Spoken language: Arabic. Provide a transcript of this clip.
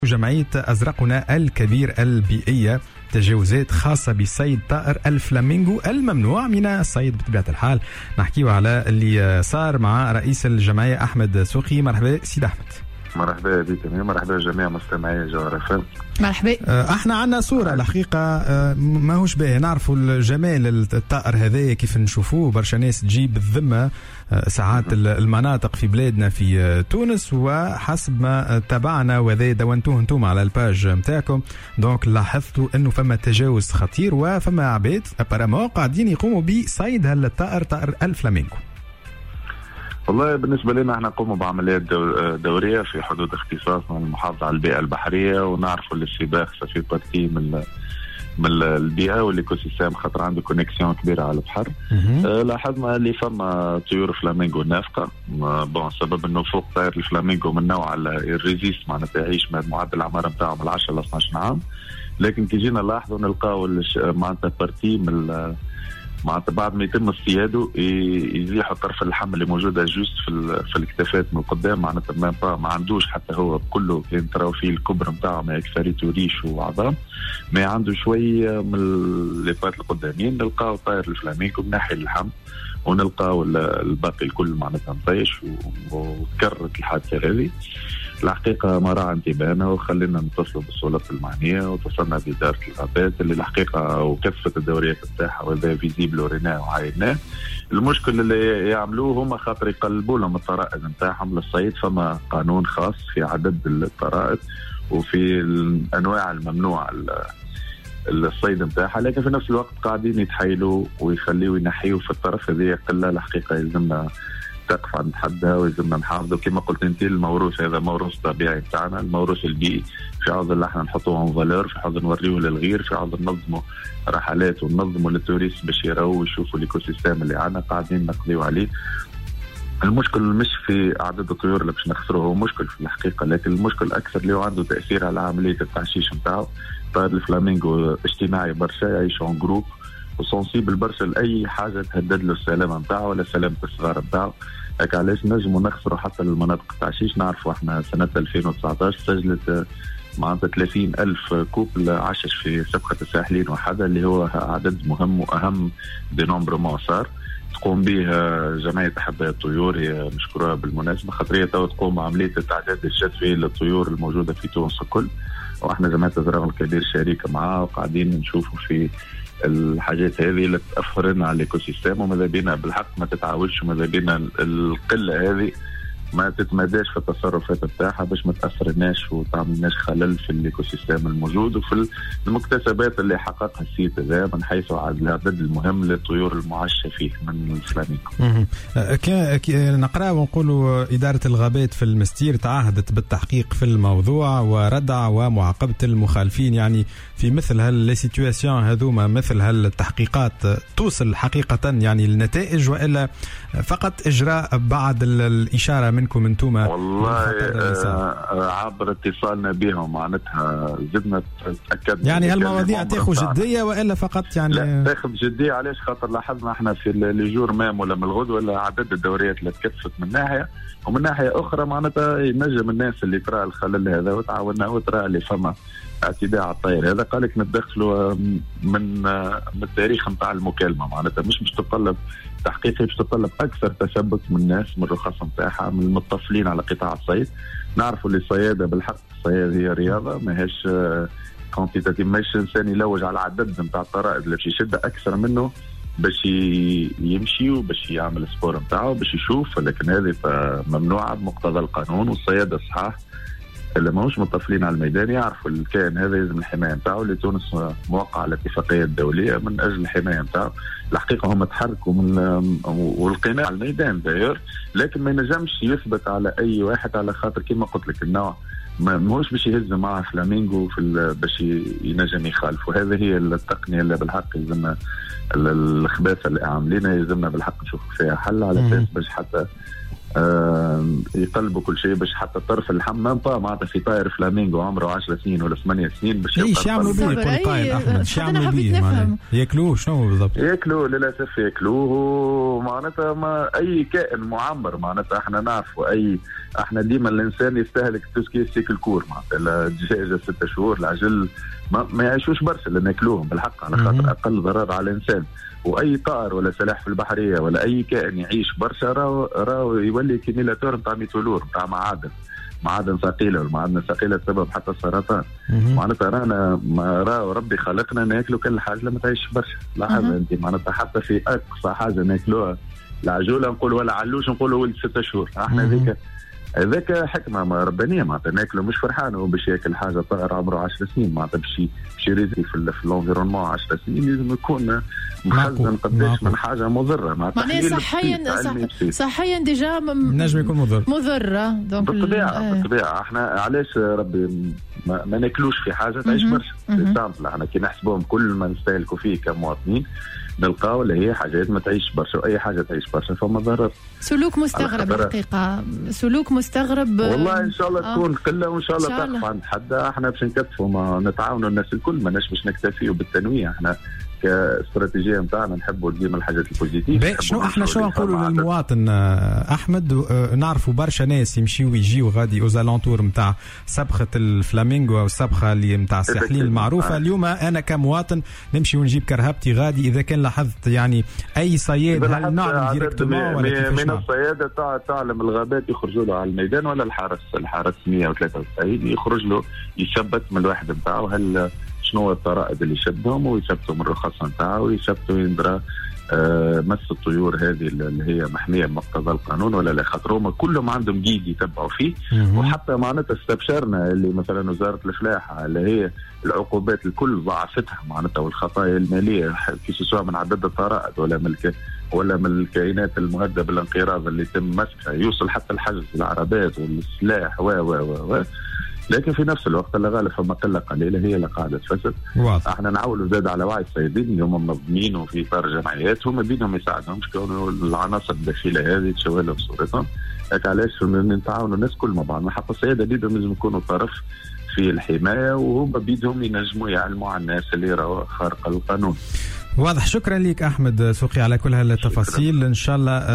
جمعية أزرقنا الكبير البيئية تجاوزات خاصة بصيد طائر الفلامينغو الممنوع من الصيد بطبيعة الحال. نحكيه على اللي صار مع رئيس الجمعية أحمد سوقي. مرحبا سيد أحمد. مرحبا بك، مرحبا جميع مستمعي جوهر فم. مرحبا. احنا عنا صورة الحقيقة ماهوش باهي، نعرفوا الجمال الطائر هذا كيف نشوفوه، برشا ناس تجيب الذمة ساعات المناطق في بلادنا في تونس، وحسب ما تابعنا وذا دونتوه انتم على الباج متاعكم دونك لاحظتوا انه فما تجاوز خطير وفما عباد ابارامون قاعدين يقوموا بصيد هالطائر طائر الفلامينغو. والله بالنسبة لنا احنا نقوم بعمليات دورية في حدود اختصاصنا المحافظة على البيئة البحرية، ونعرفوا السباق في بارتي من البيئة والايكو سيستم خاطر عنده كونيكسيون كبيرة على البحر. لاحظنا اللي فما طيور فلامينغو نافقة، سبب انه فوق طائر الفلامينغو من نوع الريزيست معناتها يعيش معدل العمر نتاعو من 10 ل 12 عام، لكن كي جينا نلاحظوا نلقاو معناتها بارتي من معناتها بعد ما يتم اصطياده يزيحوا طرف اللحم اللي موجوده جوست في الكتافات من القدام، معناتها ما عندوش حتى هو كله كان تراو فيه الكبر نتاعو ما اكثريته ريش وعظام، ما عنده شويه من الليبات القدامين. نلقاو طائر الفلامينغو من ناحيه اللحم، ونلقاو الباقي الكل معناتها مطيش، وتكررت الحادثه هذه. الحقيقة ما راعى انتباهنا وخلينا نتصلوا بالسلطات المعنية، وتصلنا بإدارة الغابات اللي الحقيقة وكثفت الدوريات نتاعها وهذا فيزيبل وريناه وعايناه. المشكل اللي يعملوه هم خاطر يقلبوا لهم الطرائق نتاعهم للصيد، فما قانون خاص في عدد الطرائق وفي الأنواع الممنوعة الصيد نتاعها، لكن في نفس الوقت قاعدين يتحايلوا ويخليوا ينحيوا في الطرف هذه قلة. الحقيقة يلزمنا تقف عند حدها ويلزمنا نحافظوا كما قلت انت. الموروث هذا موروث طبيعي بتاعنا، الموروث البيئي، في عوض اللي احنا نحطوه اون فالور، في عوض نوريوه للغير، في عوض ننظموا رحلات وننظموا للتوريست باش يراو ويشوفوا الايكو سيستم اللي عندنا قاعدين نقضيو عليه. المشكل مش في عدد الطيور اللي باش نخسروه، هو مشكل في الحقيقه، لكن المشكل اكثر اللي هو عنده تاثير على عمليه التعشيش نتاعو. طائر الفلامينغو اجتماعي برشا، يعيش اون جروب وسنسيبل برشا لاي حاجه تهدد له السلامه نتاعو ولا سلامه الصغار نتاعو. هيك علاش نجموا نخسروا حتى المناطق التعشيش. نعرفوا احنا سنة 2019 سجلت معناتها 30,000 كوبل عشش في سبقة الساحلين وحدة، اللي هو عدد مهم وأهم دينومبرمون صار تقوم به جمعية أحباء الطيور. هي مشكورة بالمناسبة خاطر هي تقوم بعملية التعداد الجدوي للطيور الموجودة في تونس الكل، واحنا جمعية أزرقنا الكبير شريكة معاه وقاعدين نشوفوا في الحاجات هذه اللي تأثرنا على الايكو سيستم، وماذا بينا بالحق ما تتعاودش، وماذا بينا القله هذه ما تتماداش في التصرفات بتاعها باش ما تاثرناش وتعملناش خلل في الايكو سيستم الموجود وفي المكتسبات اللي حققها السيت هذا من حيث العدد المهم للطيور المعشه فيه من الفلامينغو. نقرا ونقولوا اداره الغابات في المستير تعهدت بالتحقيق في الموضوع وردع ومعاقبه المخالفين، يعني في مثل هالسيتواسيون هذوما مثل هالتحقيقات توصل حقيقه يعني النتائج، والا فقط اجراء بعد الاشاره منكم انتم؟ والله عبر اتصالنا بهم معناتها زدنا تاكدنا يعني هالمواضيع تاخذ جديه والا فقط يعني لا تاخذ جديه. علاش؟ خاطر لاحظنا احنا في الليجور مام ولا من الغد ولا عدد الدوريات اللي تكثفت من ناحيه، ومن ناحيه اخرى معناتها ينجم الناس اللي ترى الخلل هذا وتعاوننا وترى اللي فما اعتداء على الطير هذا قالك نتدخلوا من التاريخ نتاع المكالمه، معناتها مش تتطلب تحقيقي، مش تتطلب اكثر تثبت من الناس من الرخص نتاعها من المتصلين على قطاع الصيد. نعرفوا اللي الصياده بالحق الصياد هي رياضه ماهيش كونتيتاتيف، ماهيش انسان يلوج على عدد نتاع الطرائق اللي باش يشد اكثر منه باش يمشي وباش يعمل سبور نتاعو باش يشوف، لكن هذه ممنوعه بمقتضى القانون. والصياده الصحاح اللي ماهوش متصلين على الميدان يعرفوا الكائن هذا يلزم الحمايه نتاعو، اللي تونس موقع على الاتفاقيه الدوليه من اجل الحمايه نتاعو. الحقيقه هم تحركوا من والقناع على الميدان داير، لكن ما ينجمش يثبت على اي واحد على خاطر كما قلت لك النوع ماهوش باش يهز معه فلامينغو باش ينجم يخالف. وهذه هي التقنيه اللي بالحق يلزمنا الخباثه اللي عاملينها يلزمنا بالحق نشوف فيها حل على اساس باش حتى يقلبوا كل شيء باش حتى طرف الحمام معناتها في طائر فلامينغو عمره 10 سنين ولا 8 سنين باش ايش يعملوا به يقول طائر احمد؟ ايش يعملوا به؟ ياكلوه شنو بالضبط؟ ياكلوه للاسف ياكلوه معناتها ما اي كائن معمر معناتها احنا نعرفوا احنا ديما الانسان يستهلك توسكي سيكل كور معناتها الدجاجه 6 شهور العجل ما يعيشوش برشا اللي ناكلوهم بالحق على خاطر اقل ضرر على الانسان. واي طائر ولا سلاحف البحريه ولا اي كائن يعيش برشا راهو يولي كيميلاتور نتاع ميتولور نتاع معادن ثقيله، والمعادن الثقيله تسبب حتى السرطان. معناتها راهو ربي خلقنا ناكلوا كل حاجه لما تعيش برشا. لاحظ انت معناتها حتى في اقصى حاجه ناكلوها العجوله نقول ولا علوش نقولوا ولد 6 شهور. احنا هذاك حكمه ربانيه معناتها ناكله مش فرحان هو باش ياكل حاجه طائر عمره 10 سنين معناتها باش يريزي في الانفيرونمون 10 سنين لازم يكون مخزن قداش من حاجه مضره معناتها صحيا ديجا نجم يكون مضر بالطبيعه. احنا علاش ربي ما ناكلوش في حاجه تعيش برشا سامبل. احنا كي نحسبوهم كل ما نستهلكوا فيه كمواطنين نلقاو اللي هي حاجات ما تعيش برشا، واي حاجه تعيش برشا فما ضرر. سلوك مستغرب الحقيقه، سلوك مستغرب. والله ان شاء الله تكون قله وان شاء الله تقف عند حدها. احنا باش نكتفوا نتعاونوا الناس الكل، ماناش باش نكتفيوا بالتنويع. احنا كاستراتيجيه نتاعنا نحبوا ديما الحاجات البوزيتيف. شنو نقولوا للمواطن احمد؟ نعرفوا برشا ناس يمشيوا ويجيوا غادي اوزالونتور نتاع سبخه الفلامينغو او السبخه اللي نتاع الساحلين المعروفه. اليوم انا كمواطن نمشي ونجيب كرهبتي غادي، اذا كان لاحظت يعني اي صياد هل نعلم ديريكتومون ولا كيفاش؟ من الصياده تعلم الغابات يخرجوا له على الميدان ولا الحارس 193 يخرج له يثبت من الواحد نتاعو هل شنو الطرائد اللي يشدهم ويثبتوا من الرخصه نتاعو ويثبتوا يندرى مس الطيور هذه اللي هي محميه بمقتضى القانون ولا لا. خاطر هما كلهم عندهم جيد يتبعوا فيه. وحتى معناتها استبشرنا اللي مثلا وزاره الفلاحه اللي هي العقوبات الكل ضاعفتها معناتها، والخطايا الماليه في سواء من عدد الطرائد ولا من الكائنات المهدده بالانقراض اللي يتم مسكها يوصل حتى الحجز العربات والسلاح و لكن في نفس الوقت اللي غالب فما قله قليله هي اللي قاعده تفسد. احنا نعولوا زاد على وعي الصيادين اللي هم منظمين وفي اطار جمعيات هم بينهم يساعدهمش كونوا العناصر الداخليه هذه تشوه لهم صورتهم. لكن علاش نتعاونوا الناس كل مع بعض، حتى الصيادة بيدهم لازم يكونوا طرف في الحمايه وهم بيدهم ينجموا يعلموا على الناس اللي راهو خارق القانون. واضح. شكرا لك احمد سوقي على كل هالتفاصيل. ان شاء الله